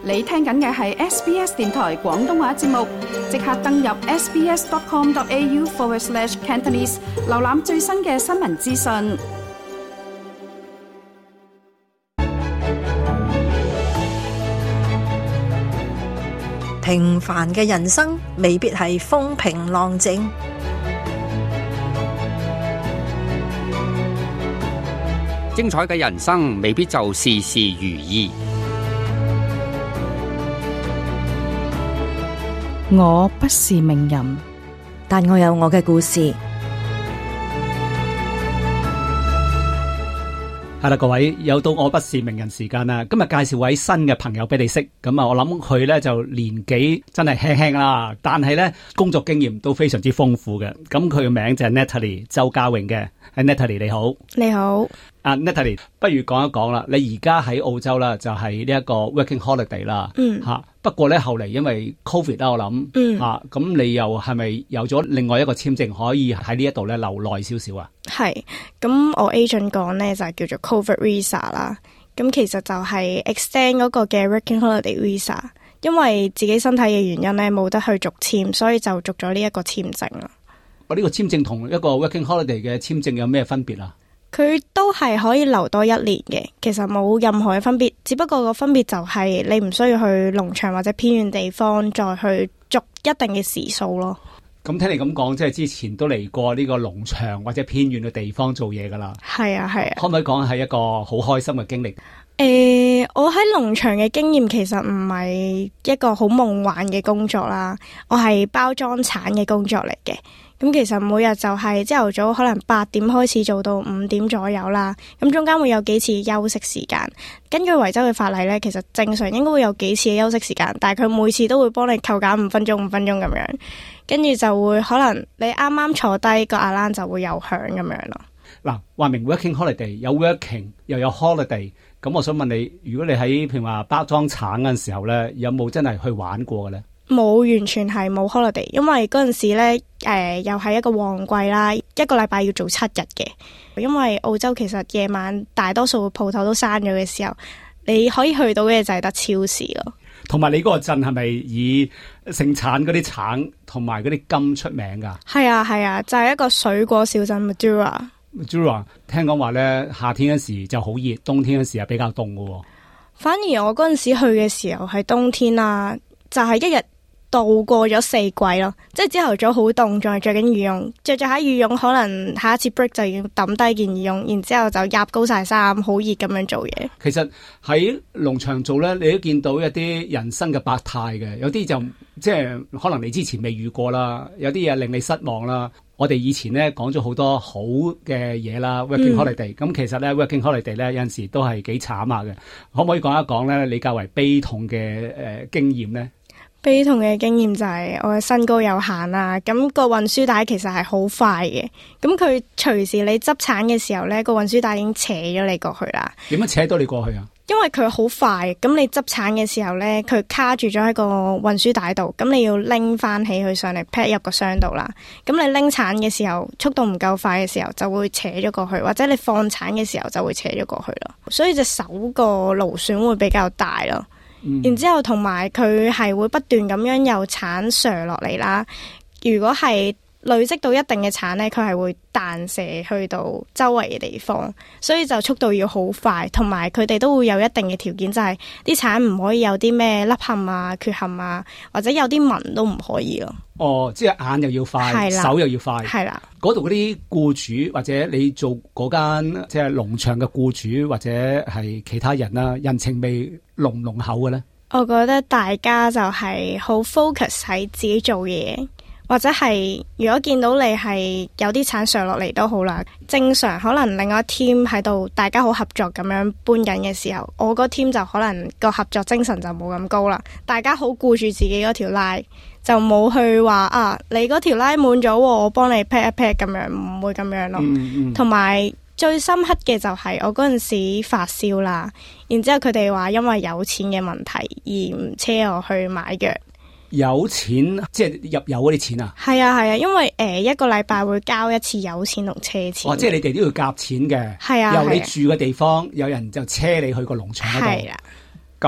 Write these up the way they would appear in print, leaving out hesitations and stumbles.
你聽緊嘅係 SBS 電台廣東話節目，即刻登入 sbs.com.au/Cantonese 瀏覽最新嘅新聞資訊。 平凡嘅人生未必係風平浪靜， 精彩嘅人生未必就事事如意。 我不是名人， 但我有我嘅故事。 係啦，各位又到我不是名人時間啦。今日介紹位新嘅朋友俾你識，咁啊，我諗佢咧就年紀真係輕輕啦，但係咧工作經驗都非常之豐富嘅。咁佢嘅名就係 Natalie 周家穎嘅。Natalie 你好， 你好。 Natalie 不如講一講啦。你而家喺澳洲啦，就係呢一個 working holiday 啦。吓。不過咧後嚟因為 Covid 啦，我諗吓，咁你又係咪有咗另外一個簽證可以喺呢一度咧留耐少少啊？ 係，咁我 agent 講咧就係叫做 Covid Visa 啦。咁其實就係 extend 嗰個嘅 working holiday visa， 因為自己身體嘅原因咧冇得去續簽，所以就續咗呢一個簽證啦。 呢個簽證同一個 working holiday 嘅簽證有咩分別啊？ 佢都係可以留多1年嘅，其實冇任何嘅分別，只不過個分別就係你唔需要去農場或者偏遠地方再去續一定嘅時數咯。 咁聽你咁講，即係之前都嚟過呢個農場或者偏遠嘅地方做嘢噶啦。 係啊係啊。 可唔可以講係一個好開心嘅經歷？ 我喺農場嘅經驗其實唔係一個好夢幻嘅工作啦，我係包裝橙嘅工作嚟嘅。咁其實每日就係朝頭早可能8點開始做到5點左右啦，咁中間會有幾次休息時間。根據維州嘅法例呢，其實正常應該會有幾次嘅休息時間，但係佢每次都會幫你扣減5分鐘5分鐘咁樣，跟住就會可能你啱啱坐低個 alarm 就會有響咁樣咯。 嗱，話明 working holiday 有 working 又有 holiday， 咁我想問你，如果你喺譬如話包裝橙嘅時候呢，有冇真係去玩過嘅呢？ 冇，完全係冇 holiday， 因為嗰陣時呢又係一個旺季啦，一個禮拜要做7日嘅。因為澳洲其實夜晚大多數鋪頭都閂咗嘅時候，你可以去到嘅就係得超市咯。同埋你嗰個鎮係咪以盛產嗰啲橙同埋嗰啲柑出名噶？ 係啊係啊，就係一個水果小鎮 Madura。 聽講話咧，夏天嗰時就好熱，冬天嗰時係比較凍噶。 反而我嗰陣時去嘅時候係冬天啦，就係一日度過咗4季咯，即係朝頭早好凍，仲係着緊羽絨，着下羽絨，可能下一次 break 就要抌低件羽絨，然之後就壓高晒衫，好熱咁樣做嘢。 其實喺農場做咧，你都見到一啲人生嘅百態嘅，有啲就即係可能你之前未遇過啦，有啲嘢令你失望啦。我哋以前咧講咗好多好嘅嘢啦 ，working holiday，咁其實咧 working holiday 咧有陣時都係幾慘下嘅。可唔可以講一講咧你較為悲痛嘅經驗咧？ 悲痛嘅經驗就係我嘅身高有限啦，咁個運輸帶其實係好快嘅，咁佢隨時你執橙嘅時候呢，個運輸帶已經扯咗你過去啦。 點樣扯到你過去啊？ 因為佢好快，咁你執橙嘅時候呢，佢卡住咗喺個運輸帶度，咁你要拎翻起佢上嚟 pack 入個箱度啦。咁你拎橙嘅時候速度唔夠快嘅時候就會扯咗過去，或者你放橙嘅時候就會扯咗過去咯。所以隻手個勞損會比較大咯。然之後同埋佢係會不斷咁樣有橙瀡落嚟啦。如果係累積到一定嘅橙呢，佢係會彈射去到周圍嘅地方，所以就速度要好快。同埋佢哋都會有一定嘅條件，就係啲橙唔可以有啲咩凹陷啊、缺陷啊，或者有啲紋都唔可以咯。 哦，即係眼又要快，手又要快。係啦，嗰度嗰啲僱主或者你做嗰間即係農場嘅僱主或者係其他人啦，人情味濃唔濃厚嘅咧？ 我覺得大家就係好 focus 喺自己做嘢。或者係如果見到你係有啲橙上落嚟都好啦，正常可能另外一 team 喺度大家好合作咁樣搬緊嘅時候，我個 team 就可能個合作精神就冇咁高啦，大家好顧住自己嗰條拉，就冇去話啊你嗰條拉滿咗，我幫你 pack 一 pack 咁樣，唔會咁樣咯。同埋最深刻嘅就係我嗰陣時發燒啦，然之後佢哋話因為有錢嘅問題而唔車我去買藥。 有錢即係入油嗰啲錢啊？係啊係啊，因為一個禮拜會交一次油錢同車錢。 哦，即係你哋都要夾錢嘅。係啊，由你住嘅地方有人就車你去個農場嗰度。係啦。咁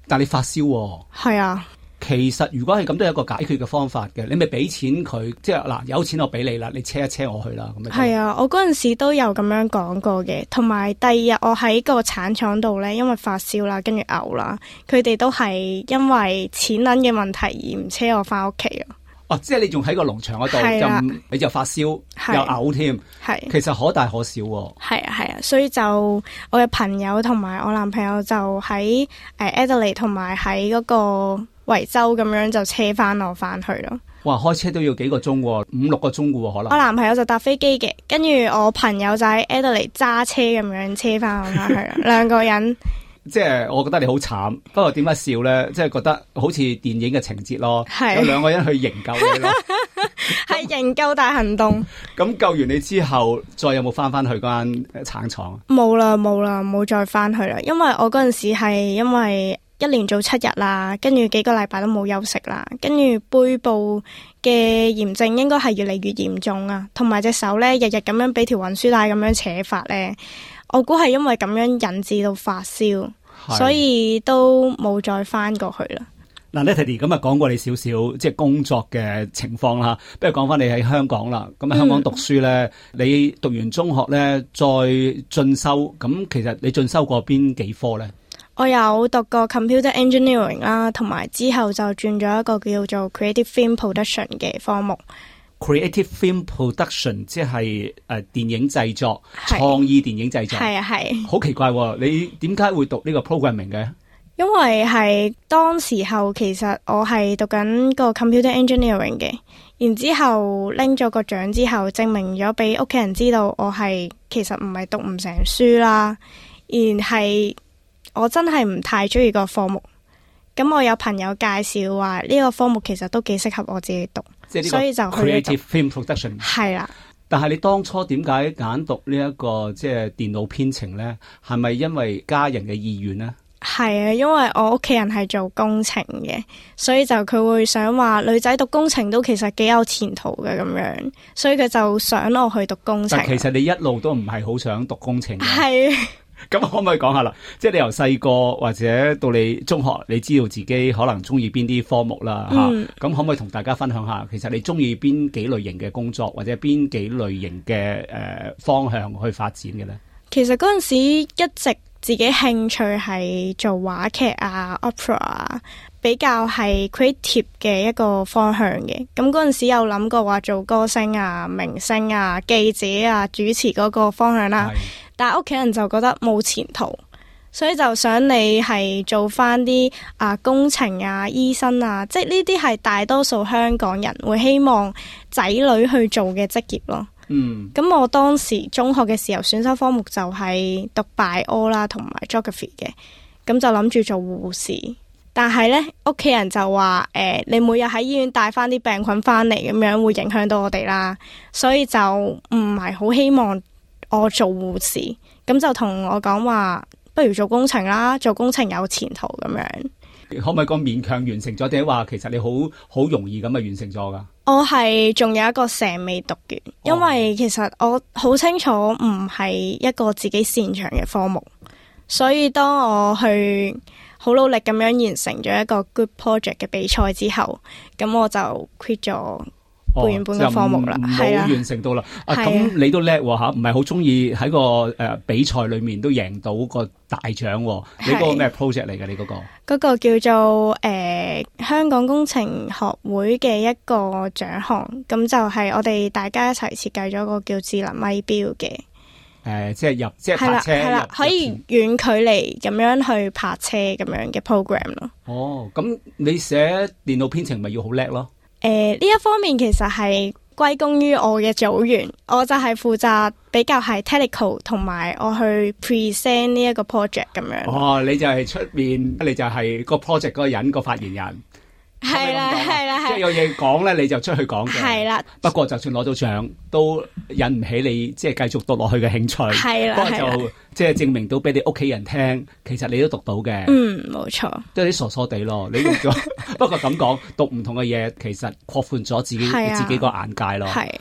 但你發燒喎。 係啊。 其實如果係咁，都有一個解決嘅方法嘅。你咪俾錢佢，即係嗱，有錢我俾你啦，你車一車我去啦。咁樣係啊，我嗰陣時都有咁樣講過嘅。同埋第二日我喺個產廠度咧，因為發燒啦，跟住嘔啦，佢哋都係因為錢銀嘅問題而唔車我翻屋企咯。 哦，即係你仲喺個農場嗰度，你就發燒又嘔添， 係其實可大可小喎。 係啊，所以就我嘅朋友同埋我男朋友就喺Adelaide 同埋喺嗰個維州咁樣就車翻我翻去咯。 哇，開車都要幾個鐘喎，5-6個鐘嘅喎，可能。 我男朋友就搭飛機嘅，跟住我朋友就喺 Adelaide 揸車咁樣車翻我翻去啦，兩個人。 即係我覺得你好慘，不過點解笑咧？即係覺得好似電影嘅情節咯，有兩個人去營救你咯， 係營救大行動。 咁救完你之後，再有冇翻去嗰間橙廠？ 冇啦，冇再翻去啦。因為我嗰陣時係因為一連做7日啦，跟住幾個禮拜都冇休息啦，跟住背部嘅炎症應該係越嚟越嚴重啊，同埋隻手咧日日咁樣俾條運輸帶咁樣扯法咧。我估係因為咁樣引致到發燒，所以都冇再翻過去啦。 嗱，Natalie 咁啊講過你少少即係工作嘅情況啦，不如講翻你喺香港啦。咁喺香港讀書咧，你讀完中學咧再進修，咁其實你進修過邊幾科咧？ 我有讀過 Computer Engineering 啦，同埋之後就轉咗一個叫做 Creative Film Production 嘅科目。 Creative Film Production 即係電影製作，創意電影製作。係。好奇怪喎，你點解會讀呢個 programming 嘅？ 因為係當時候其實我係讀緊個 Computer Engineering 嘅，然之後拎咗個獎之後，證明咗俾屋企人知道我係其實唔係讀唔成書啦，而係我真係唔太中意個科目。咁我有朋友介紹話呢個科目其實都幾適合我自己讀，所以就去 Creative Film Production。 係啦。 但係你當初點解揀讀呢一個即係電腦編程咧？係咪因為家人嘅意願呢？ 係啊，因為我屋企人係做工程嘅，所以就佢會想話女仔讀工程都其實幾有前途嘅咁樣，所以佢就想我去讀工程。 但其實你一路都唔係好想讀工程嘅。 係。 咁可唔可以講下啦？即係你由細個或者到你中學，你知道自己可能中意邊啲科目啦吓。咁可唔可以同大家分享下，其實你中意邊幾類型嘅工作，或者邊幾類型嘅方向去發展嘅咧？其實嗰陣時一直自己興趣係做話劇啊、opera 啊，比較係 creative 嘅一個方向嘅。咁嗰陣時有諗過話做歌星啊、明星啊、記者啊、主持嗰個方向啦。但係屋企人就覺得冇前途，所以就想你係做翻啲工程啊、醫生啊，即係呢啲係大多數香港人會希望仔女去做嘅職業咯。咁我當時中學嘅時候選修科目就係讀 bio 啦，同埋 geography 嘅，咁就諗住做護士。但係呢，屋企人就話你每日喺醫院帶翻啲病菌翻嚟，咁樣會影響到我哋啦，所以就唔係好希望我做護士，咁就同我講話，不如做工程啦，做工程有前途咁樣。可唔可以講勉強完成咗，定係話其實你好容易咁啊完成咗噶？我係仲有一個成未讀完，因為其實我好清楚唔係一個自己擅長嘅科目，所以當我去好努力咁樣完成咗一個 good project 嘅比賽之後，咁我就 quit 咗背完半個科目啦，係啊，完成到啦。咁你都叻吓，唔係好中意喺個比賽裏面都贏到個大獎。你嗰個咩 project 嚟嘅？你嗰個？嗰個叫做香港工程學會嘅一個獎項，咁就係我哋大家一齊設計咗個叫智能咪錶嘅。即係泊車，係啦，可以遠距離咁樣去泊車咁樣嘅 program 咯。哦，咁你寫電腦編程咪要好叻咯？呢一方面其實係歸功於我嘅組員，我就係負責比較係 technical， 同埋我去 present 呢一個 project 咁樣。哦，你就係出面，你就係個 project 嗰個人個發言人。係啦，係啦，即係有嘢講咧，你就出去講嘅。係啦。不過就算攞到獎，都引唔起你即係繼續讀落去嘅興趣。係啦，不過就即係證明到俾你屋企人聽，其實你都讀到嘅。冇錯。都有啲傻傻地咯，你用咗。不過咁講，讀唔同嘅嘢，其實擴闊咗自己個眼界咯。係。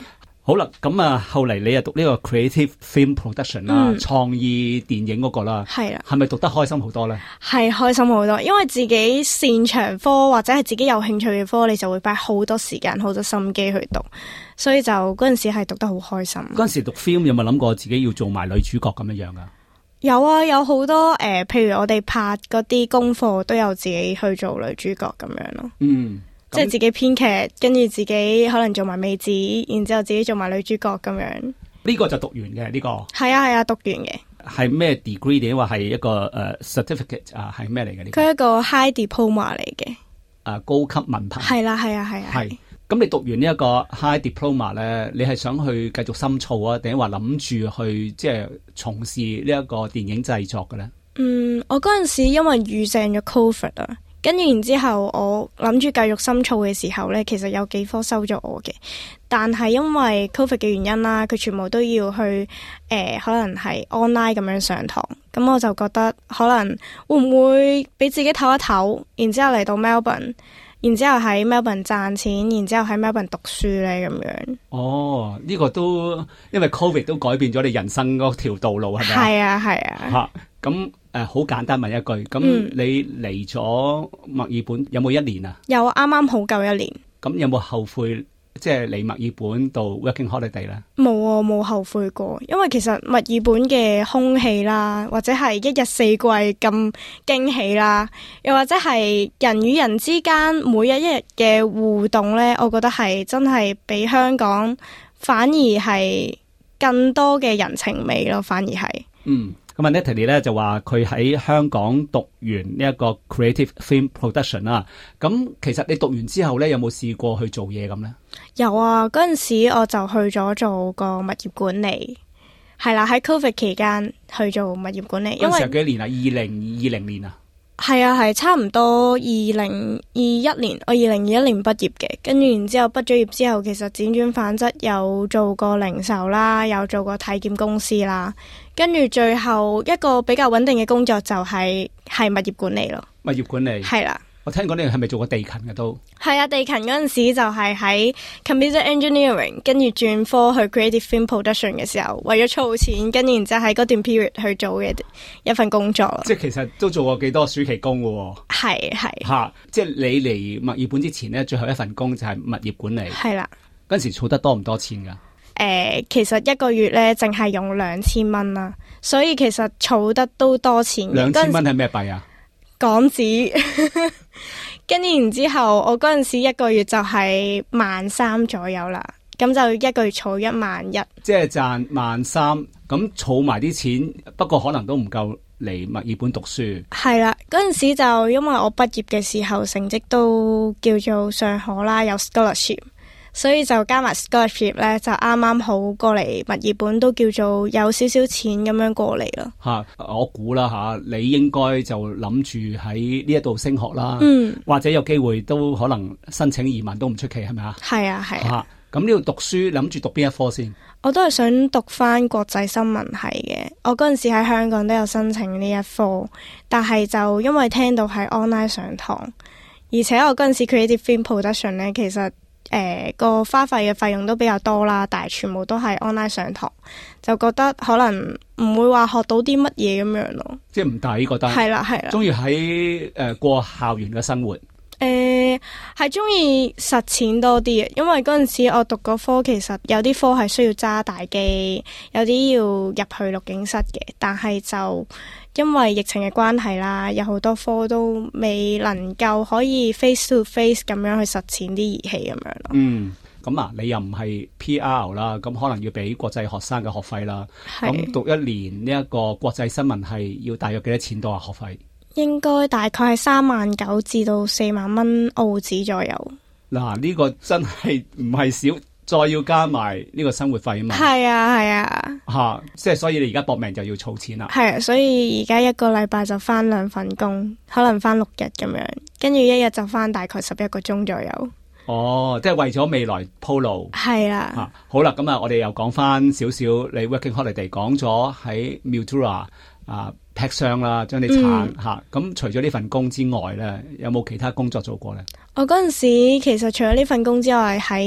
好啦，咁啊，後嚟你又讀呢個 creative film production 啦，創意電影嗰個啦， 係啦， 係咪讀得開心好多咧？ 係開心好多，因為自己擅長科或者係自己有興趣嘅科，你就會擺好多時間、好多心機去讀，所以就嗰陣時係讀得好開心。 嗰陣時讀 film 有冇諗過自己要做埋女主角咁樣樣噶？ 有啊，有好多譬如我哋拍嗰啲功課都有自己去做女主角咁樣咯。即係自己編劇，跟住自己可能做埋美子，然之後自己做埋女主角咁樣。 呢個就讀完嘅呢個。係啊，讀完嘅。係咩 degree 定話係一個certificate 啊？係咩嚟嘅呢？ 佢係一個 high diploma 嚟嘅。 高級文憑。係啦。 係。咁你讀完呢一個 high diploma 咧，你係想去繼續深造啊，定係話諗住去即係從事呢一個電影製作嘅咧？ 我嗰陣時因為遇上咗 COVID 啊。跟住然之後，我諗住繼續深造嘅時候呢，其實有幾科收咗我嘅，但係因為 Covid 嘅原因啦，佢全部都要去可能係 online 咁樣上堂，咁我就覺得可能會唔會俾自己唞一唞，然之後嚟到 Melbourne， 然之後喺 Melbourne 賺錢，然之後喺 Melbourne 讀書呢咁樣。哦， 呢個都因為 Covid 都改變咗你人生嗰條道路係咪？ 係啊。 咁好簡單問一句，咁你嚟咗墨爾本有冇1年啊？ 有，啱啱好夠1年。咁有冇後悔即係嚟墨爾本度 working holiday 咧？ 冇後悔過，因為其實墨爾本嘅空氣啦，或者係一日四季咁驚喜啦，又或者係人與人之間每一日嘅互動咧，我覺得係真係比香港反而係更多嘅人情味咯，反而係。 咁啊 Natalie 咧就話佢喺香港讀完呢一個 creative film production 啦。咁其實你讀完之後咧，有冇試過去做嘢咁咧？ 有啊，嗰陣時我就去咗做個物業管理，係啦，喺 COVID 期間去做物業管理。因為嗰陣時幾年啊？2020年啊？ 係差唔多2021年，我2021年畢業嘅，跟住然之後畢咗業之後，其實輾轉反側有做過零售啦，有做過體檢公司啦，跟住最後一個比較穩定嘅工作就係物業管理咯。物業管理係啦。 我聽講你係咪做過地勤嘅都？ 係啊，地勤嗰陣時就係喺 computer engineering， 跟住轉科去 creative film production 嘅時候，為咗儲錢，跟住然之後喺嗰段 period 去做嘅一份工作。 即係其實都做過幾多暑期工嘅喎。 係嚇，即係你嚟墨爾本之前呢，最後一份工就係物業管理。 係啦。 嗰陣時儲得多唔多錢㗎？ 其實一個月咧，淨係用2000蚊啦，所以其實儲得都多錢。 2000蚊係咩幣啊？ 港紙。跟住然之後，我嗰陣時一個月就係13,000左右啦，咁就一個月儲11,000，即係賺13,000，咁儲埋啲錢，不過可能都唔夠嚟墨爾本讀書。係啦，嗰陣時就因為我畢業嘅時候成績都叫做尚可啦，有 scholarship。所以就加埋 scholarship 咧，就啱啱好過嚟墨爾本，都叫做有少少錢咁樣過嚟咯。我估啦你應該就諗住喺呢一度升學啦，或者有機會都可能申請移民都唔出奇，係咪啊？係啊。咁呢度讀書諗住讀邊一科先？我都係想讀翻國際新聞系嘅。我嗰陣時喺香港都有申請呢一科，但係就因為聽到係 online 上堂，而且我嗰陣時 creative film production 咧，其實個花費嘅費用都比較多啦，但係全部都係 online 上堂，就覺得可能唔會話學到啲乜嘢咁樣咯，即係唔抵覺得。係啦，中意喺過校園嘅生活。係中意實踐多啲嘅，因為嗰陣時我讀嗰科其實有啲科係需要揸大機，有啲要入去錄影室嘅，但係就因為疫情嘅關係啦，有好多科都未能夠可以 face to face 咁樣去實踐啲儀器咁樣咯。咁你又唔係 PR 啦，咁可能要俾國際學生嘅學費啦。咁讀一年呢一個國際新聞系要大約幾多錢到啊？學費？應該大概係39,000至到40,000蚊澳紙左右。嗱，呢個真係唔係少，再要加埋呢個生活費啊嘛。係啊。即係所以你而家搏命就要儲錢啦。係啊，所以而家一個禮拜就返2份工，可能返6日咁樣，跟住一日就返大概11個鐘左右。哦，即係為咗未來鋪路。係啦。好啦，咁我哋又講翻少少你 working holiday， 講咗喺 Mildura 劈傷啦，將啲橙吓。咁除咗呢份工之外咧，有冇其他工作做過咧？我嗰陣時其實除咗呢份工之外，喺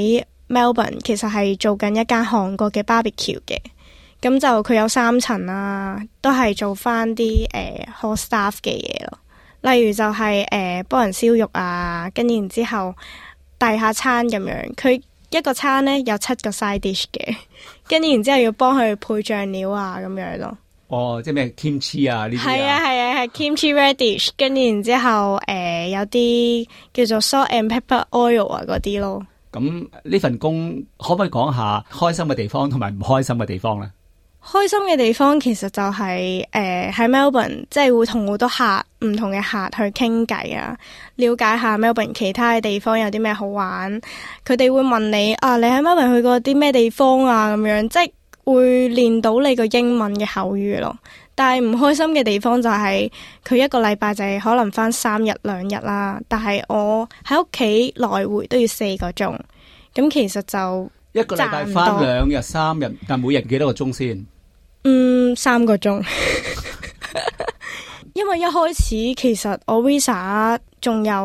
Melbourne 其實係做緊一間韓國嘅 barbecue 嘅，咁就佢有3層啦，都係做翻啲hot staff 嘅嘢咯。例如就係幫人燒肉啊，跟住然之後遞下餐咁樣。佢一個餐呢有7個 side dish 嘅，跟住然之後要幫佢配醬料啊咁樣咯。 哦，即係咩 kimchi 啊呢啲啊？ 係啊係啊係 kimchi radish， 跟住然之後有啲叫做 salt and pepper oil 啊嗰啲咯。 咁呢份工可唔可以講下開心嘅地方同埋唔開心嘅地方咧？ 開心嘅地方其實就係喺 Melbourne， 即係會同好多唔同嘅客去傾偈啊，了解下 Melbourne 其他嘅地方有啲咩好玩。佢哋會問你啊，你喺 Melbourne 去過啲咩地方啊咁樣，即係會練到你個英文嘅口語咯。但係唔開心嘅地方就係佢一個禮拜就係可能返3日2日啦，但係我喺屋企來回都要4個鐘，咁其實就一個禮拜返2日3日，但每日幾多個鐘先 ？3個鐘。因為一開始其實我 visa 仲有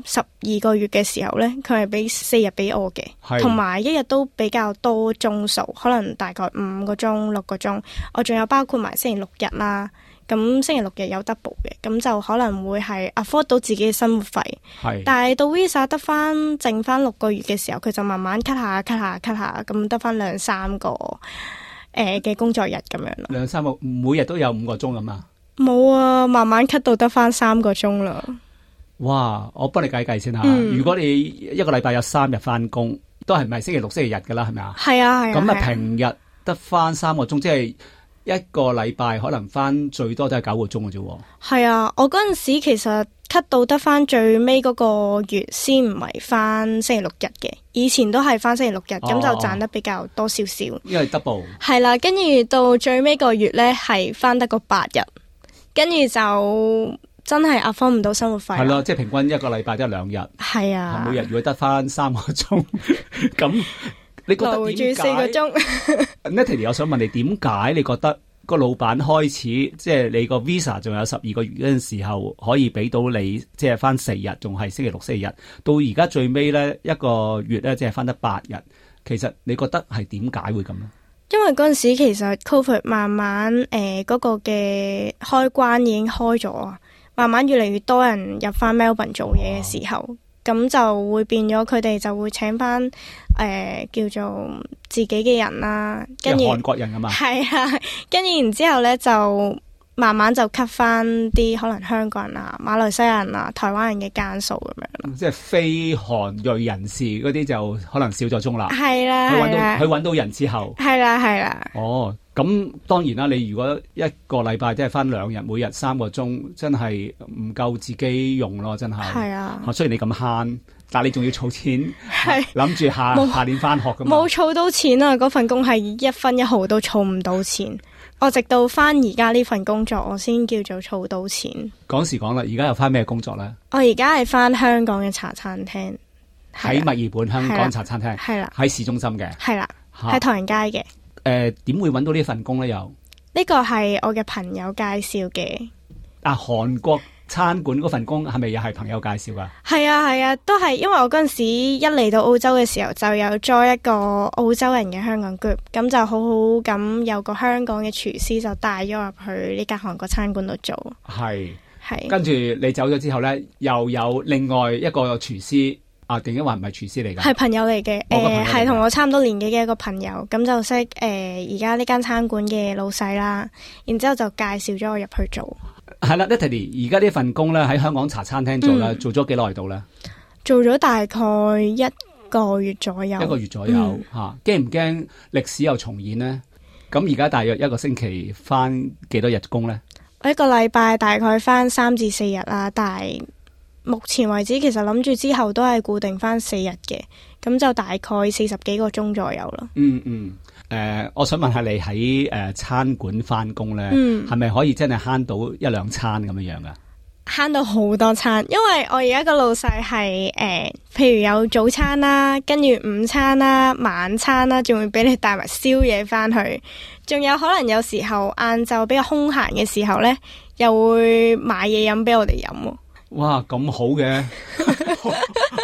12個月嘅時候呢，佢係俾4日俾我嘅，同埋一日都比較多鐘數，可能大概5個鐘6個鐘。我仲有包括埋星期6日啦，咁星期6日有 double 嘅，咁就可能會係 afford 到自己嘅生活費。但係到 visa 得翻剩翻6個月嘅時候，佢就慢慢 cut 下 cut 下 cut 下，咁得翻2-3個嘅工作日咁樣咯。 2-3個，每日都有5個鐘咁啊？ 冇啊，慢慢 cut 到得翻3個鐘啦。 哇！我幫你計計先吓。如果你一個禮拜有3日翻工，都係唔係星期6星期日噶啦？係咪啊？係啊係啊。咁啊，平日得翻3個鐘，即係一個禮拜可能翻最多都係9個鐘嘅啫。係啊，我嗰陣時其實 cut 到得翻最尾嗰個月先唔係翻星期6日嘅，以前都係翻星期6日，咁就賺得比較多少少。因為 double。係啦，跟住到最尾個月咧係翻得個8日。跟住就真係afford唔到生活費。係咯，即係平均一個禮拜得2日。係啊，每日如果得翻3個鐘，咁你覺得點解？留住4個鐘。Natalie， 我想問你點解你覺得個老闆開始即係你個 visa 仲有12個月嗰陣時候可以俾到你即係翻4日，仲係星期6星期日，到而家最尾咧一個月咧即係翻得8日，其實你覺得係點解會咁咧？因為嗰陣時其實 Covid 慢慢嗰個嘅開關已經開咗，慢慢越嚟越多人入翻 Melbourne 做嘢嘅時候，咁就會變咗佢哋就會請翻叫做自己嘅人啦，跟住韓國人啊嘛，係啊，跟住然之後咧就慢慢就 cut 翻啲可能香港人啊、馬來西亞人啊、台灣人嘅間數咁樣咯。即係非韓裔人士嗰啲就可能少咗鐘啦。係啦，佢揾到人之後。係啦，係啦。哦，咁當然啦，你如果一個禮拜即係翻2日，每日3個鐘，真係唔夠自己用咯，真係。係啊。雖然你咁慳，但係你仲要儲錢，諗住下年翻學㗎嘛。冇儲到錢啊！嗰份工係1分1毫都儲唔到錢。我直到翻而家呢份工作，我先叫做儲到錢。講時講啦，而家又翻咩工作咧？我而家係翻香港嘅茶餐廳，喺墨爾本香港茶餐廳，係啦，喺市中心嘅，係啦，喺唐人街嘅。點會揾到呢份工咧？又呢個係我嘅朋友介紹嘅。韓國餐館嗰份工係咪又係朋友介紹噶？係啊係啊，都係因為我嗰陣時一嚟到澳洲嘅時候，就有 join 一個澳洲人嘅香港 group， 咁就好好咁有個香港嘅廚師就帶咗入去呢間韓國餐館度做。係，跟住你走咗之後咧，又有另外一個廚師定一話唔係廚師嚟㗎？係朋友嚟嘅，係同我差唔多年紀嘅一個朋友，咁就識而家呢間餐館嘅老細啦，然之後就介紹咗我入去做。係啦 Natalie 而家呢份工咧喺香港茶餐廳做啦，做咗幾耐度咧？做咗大概1個月左右。1個月左右嚇，驚唔驚歷史又重演呢？咁而家大約一個星期翻幾多日工咧？我一個禮拜大概翻3至4日啦，但係目前為止其實諗住之後都係固定翻4日嘅，咁就大概40幾個鐘左右咯。我想問下你喺餐館翻工咧，係咪可以真係慳到1-2餐咁樣噶？慳到好多餐，因為我而家個老細係譬如有早餐啦，跟住午餐啦、晚餐啦，仲會俾你帶埋宵夜翻去，仲有可能有時候晏晝比較空閒嘅時候咧，又會買嘢飲俾我哋飲。哇，咁好嘅，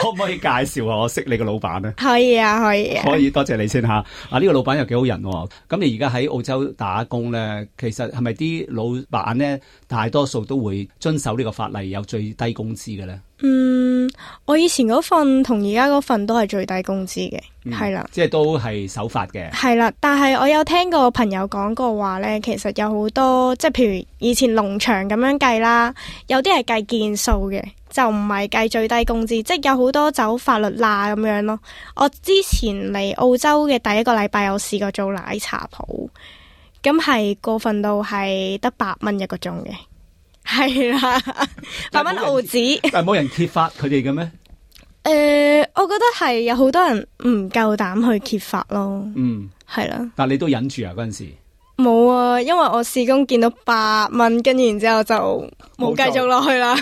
可唔可以介紹下我識你個老闆咧？ 可以啊，可以啊。 可以，多謝你先吓。呢個老闆又幾好人喎。咁你而家喺澳洲打工咧，其實係咪啲老闆咧大多數都會遵守呢個法例，有最低工資嘅咧？ 我以前嗰份同而家嗰份都係最低工資嘅，係啦， 即係都係守法嘅。係啦，但係我有聽過朋友講過話咧，其實有好多即係譬如以前農場咁樣計啦，有啲係計件數嘅，就唔係計最低工資，即係有好多走法律罅咁樣咯。我之前嚟澳洲嘅第一個禮拜有試過做奶茶鋪，咁係過分到係得8蚊一個鐘嘅。係啦，8蚊澳紙。 但係冇人揭發佢哋嘅咩？ 我覺得係有好多人唔夠膽去揭發咯。係啦。 但係你都忍住啊嗰陣時。 冇啊，因為我試工見到8蚊，跟住然之後就冇繼續落去啦。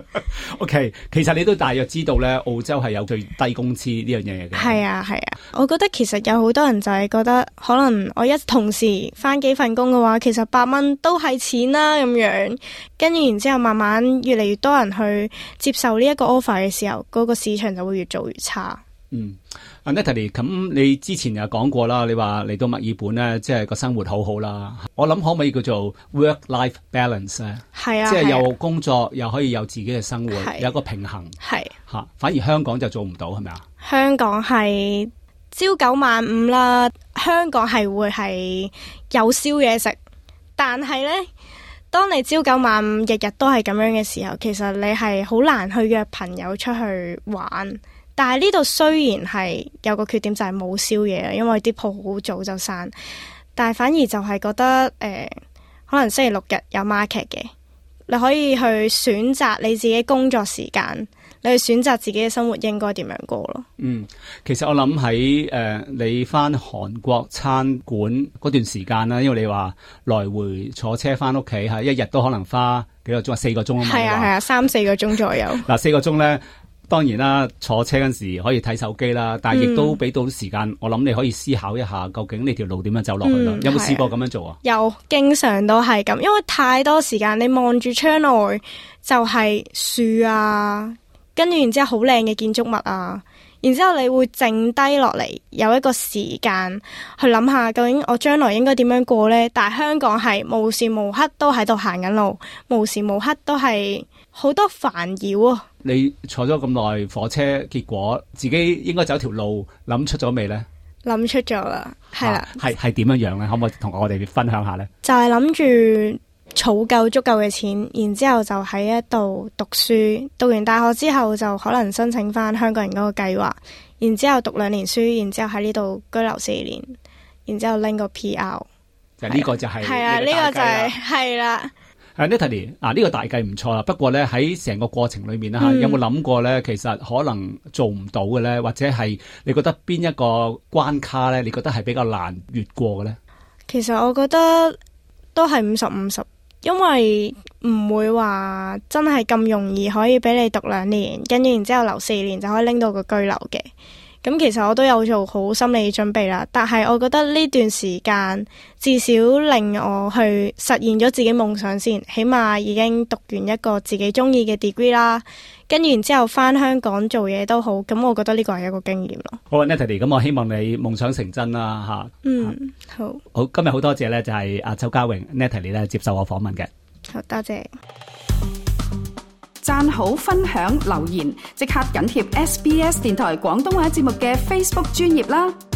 OK， 其實你都大約知道咧，澳洲係有最低工資呢樣嘢嘅。 係啊，係啊，我覺得其實有好多人就係覺得，可能我一同時返幾份工嘅話，其實8蚊都係錢啦咁樣。跟住然之後慢慢越嚟越多人去接受呢一個 offer 嘅時候，嗰個市場就會越做越差。 Natalie， 咁你之前又講過啦，你話嚟到墨爾本咧，即係個生活好好啦。我諗可唔可以叫做 work-life balance 咧？ 係啊， 即係有工作又可以有自己嘅生活，有一個平衡。 係吓，反而香港就做唔到，係咪啊？ 香港係朝9晚5啦，香港係會係有宵夜食，但係咧，當你朝9晚5日日都係咁樣嘅時候，其實你係好難去約朋友出去玩。但係呢度雖然係有個缺點就係冇宵夜，因為啲鋪好早就閂，但係反而就係覺得可能星期6日有 market 嘅，你可以去選擇你自己工作時間，你去選擇自己嘅生活應該點樣過咯。 其實我諗喺你翻韓國餐館嗰段時間啦，因為你話來回坐車翻屋企吓，一日都可能花幾個鐘，4個鐘啊嘛。係啊，3-4個鐘左右。 嗱，4個鐘咧。當然啦，坐車嗰陣時可以睇手機啦，但係亦都俾到時間，我諗你可以思考一下，究竟呢條路點樣走落去啦？有冇試過咁樣做啊？ 有，經常都係咁，因為太多時間，你望住窗外就係樹啊，跟住然之後好靚嘅建築物啊，然之後你會靜低落嚟，有一個時間去諗下，究竟我將來應該點樣過呢？但係香港係無時無刻都喺度行緊路，無時無刻都係好多煩擾啊！ 你坐咗咁耐火車，結果自己應該走條路諗出咗未呢？ 諗出咗啦，係啦。 係點樣樣呢？可唔可以同我哋分享下呢？ 就係諗住儲夠足夠嘅錢，然之後就喺一度讀書，讀完大學之後就可能申請翻香港人嗰個計劃，然之後讀2年書，然之後喺呢度居留4年，然之後拎個 PR。 就呢個就係係啊，呢個就係啦。 Natalie， 呢個大計唔錯啦。不過咧喺成個過程裏面有冇諗過咧？其實可能做唔到嘅咧，或者係你覺得邊一個關卡咧？你覺得係比較難越過嘅咧？ 其實我覺得都係50-50，因為唔會話真係咁容易可以俾你讀2年，跟住然之後留4年就可以拎到個居留嘅。咁其實我都有做好心理準備啦，但係我覺得呢段時間至少令我去實現咗自己夢想先，起碼已經讀完一個自己中意嘅 degree 啦，跟住然之後翻香港做嘢都好，咁我覺得呢個係一個經驗咯。 好啊 Natalie， 咁我希望你夢想成真啦吓。好，今日好多謝咧，就係阿周家榮 Natalie 咧接受我訪問嘅。 好，多謝。 讚好、分享、留言，即刻緊貼SBS 電台廣東話節目嘅 Facebook 專頁啦！